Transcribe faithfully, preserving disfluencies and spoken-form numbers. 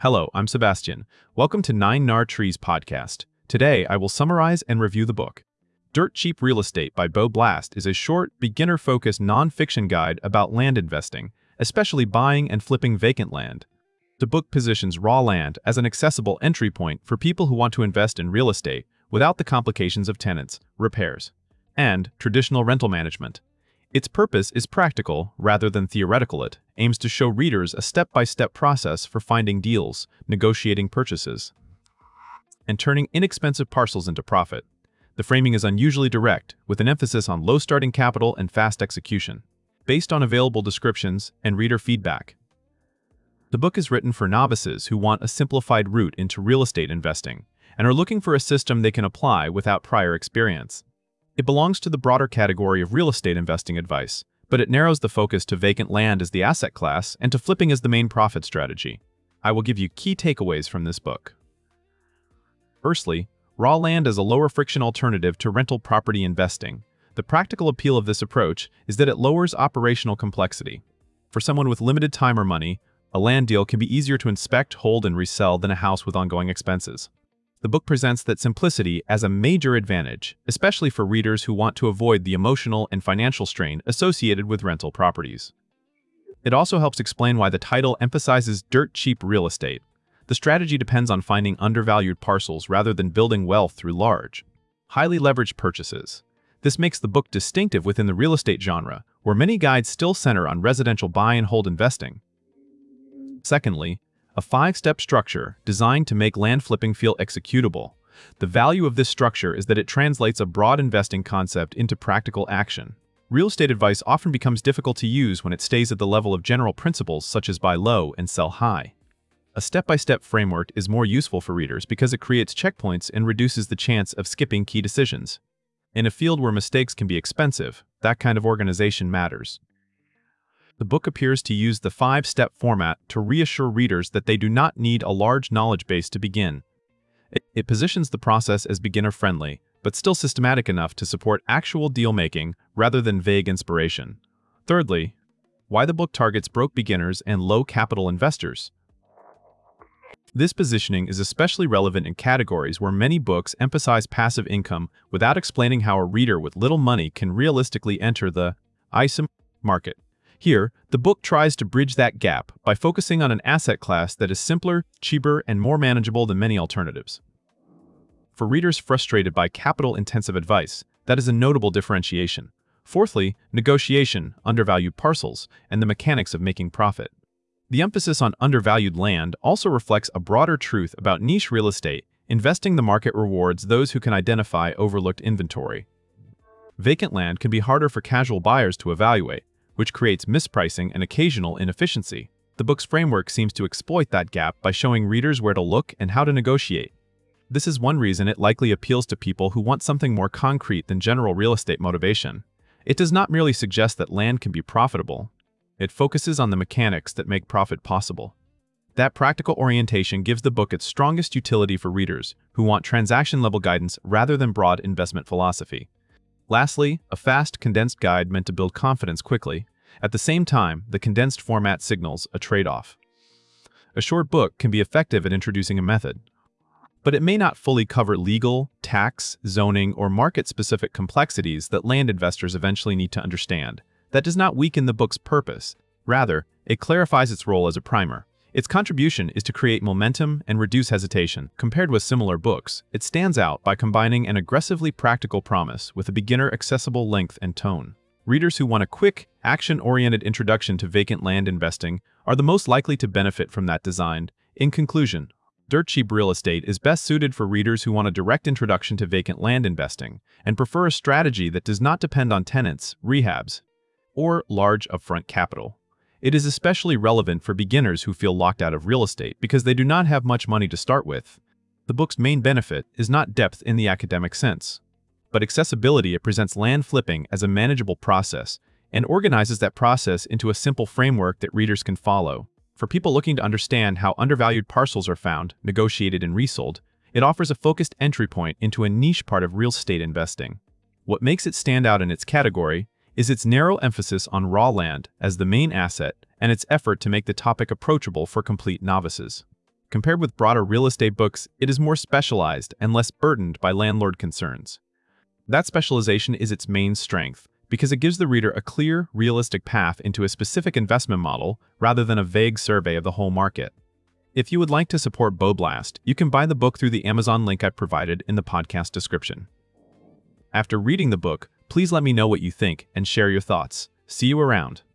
Hello, I'm Sebastian. Welcome to Nine Nar Trees podcast. Today, I will summarize and review the book. Dirt Cheap Real Estate by Beau Blast is a short, beginner-focused non-fiction guide about land investing, especially buying and flipping vacant land. The book positions raw land as an accessible entry point for people who want to invest in real estate without the complications of tenants, repairs, and traditional rental management. Its purpose is practical rather than theoretical. It aims to show readers a step-by-step process for finding deals, negotiating purchases, and turning inexpensive parcels into profit. The framing is unusually direct, with an emphasis on low starting capital and fast execution, based on available descriptions and reader feedback. The book is written for novices who want a simplified route into real estate investing and are looking for a system they can apply without prior experience. It belongs to the broader category of real estate investing advice, but it narrows the focus to vacant land as the asset class and to flipping as the main profit strategy. I will give you key takeaways from this book. Firstly, raw land is a lower friction alternative to rental property investing. The practical appeal of this approach is that it lowers operational complexity. For someone with limited time or money, a land deal can be easier to inspect, hold, and resell than a house with ongoing expenses. The book presents that simplicity as a major advantage, especially for readers who want to avoid the emotional and financial strain associated with rental properties. It also helps explain why the title emphasizes dirt cheap real estate. The strategy depends on finding undervalued parcels rather than building wealth through large, highly leveraged purchases. This makes the book distinctive within the real estate genre, where many guides still center on residential buy and hold investing. Secondly, a five-step structure designed to make land flipping feel executable. The value of this structure is that it translates a broad investing concept into practical action. Real estate advice often becomes difficult to use when it stays at the level of general principles such as buy low and sell high. A step-by-step framework is more useful for readers because it creates checkpoints and reduces the chance of skipping key decisions. In a field where mistakes can be expensive, that kind of organization matters. The book appears to use the five-step format to reassure readers that they do not need a large knowledge base to begin. It, it positions the process as beginner-friendly, but still systematic enough to support actual deal-making rather than vague inspiration. Thirdly, why the book targets broke beginners and low-capital investors. This positioning is especially relevant in categories where many books emphasize passive income without explaining how a reader with little money can realistically enter the I S A M market. Here, the book tries to bridge that gap by focusing on an asset class that is simpler, cheaper, and more manageable than many alternatives. For readers frustrated by capital-intensive advice, that is a notable differentiation. Fourthly, negotiation, undervalued parcels, and the mechanics of making profit. The emphasis on undervalued land also reflects a broader truth about niche real estate. Investing the market rewards those who can identify overlooked inventory. Vacant land can be harder for casual buyers to evaluate, which creates mispricing and occasional inefficiency. The book's framework seems to exploit that gap by showing readers where to look and how to negotiate. This is one reason it likely appeals to people who want something more concrete than general real estate motivation. It does not merely suggest that land can be profitable. It focuses on the mechanics that make profit possible. That practical orientation gives the book its strongest utility for readers who want transaction-level guidance rather than broad investment philosophy. Lastly, a fast, condensed guide meant to build confidence quickly. At the same time, the condensed format signals a trade-off. A short book can be effective at introducing a method, but it may not fully cover legal, tax, zoning, or market-specific complexities that land investors eventually need to understand. That does not weaken the book's purpose. Rather, it clarifies its role as a primer. Its contribution is to create momentum and reduce hesitation. Compared with similar books, it stands out by combining an aggressively practical promise with a beginner-accessible length and tone. Readers who want a quick, action-oriented introduction to vacant land investing are the most likely to benefit from that design. In conclusion, Dirt Cheap Real Estate is best suited for readers who want a direct introduction to vacant land investing and prefer a strategy that does not depend on tenants, rehabs, or large upfront capital. It is especially relevant for beginners who feel locked out of real estate because they do not have much money to start with. The book's main benefit is not depth in the academic sense, but accessibility. It presents land flipping as a manageable process and organizes that process into a simple framework that readers can follow. For people looking to understand how undervalued parcels are found, negotiated, and resold, it offers a focused entry point into a niche part of real estate investing. What makes it stand out in its category is its narrow emphasis on raw land as the main asset and its effort to make the topic approachable for complete novices. Compared with broader real estate books, it is more specialized and less burdened by landlord concerns. That specialization is its main strength, because it gives the reader a clear, realistic path into a specific investment model rather than a vague survey of the whole market. If you would like to support Beau Blast, you can buy the book through the Amazon link I provided in the podcast description. After reading the book, please let me know what you think and share your thoughts. See you around.